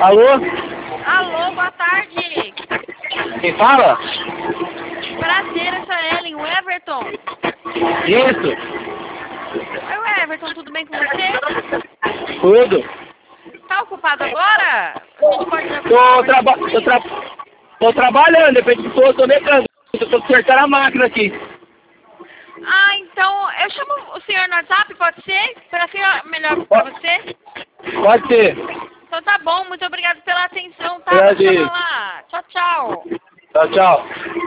Alô? Alô, boa tarde. Quem fala? Prazer, essa é Ellen, o Everton. Isso. Oi, o Everton, tudo bem com você? Tudo. Tá ocupado agora? A gente pode... Tô trabalhando, depois que tô mecânico. Tô consertando a máquina aqui. Ah, então, eu chamo o senhor no WhatsApp, pode ser? Para ser melhor pra você? Pode ser. Então tá bom, muito obrigado pela atenção, tá? Prazer. Vou chamar lá. Tchau, tchau. Tchau, tchau.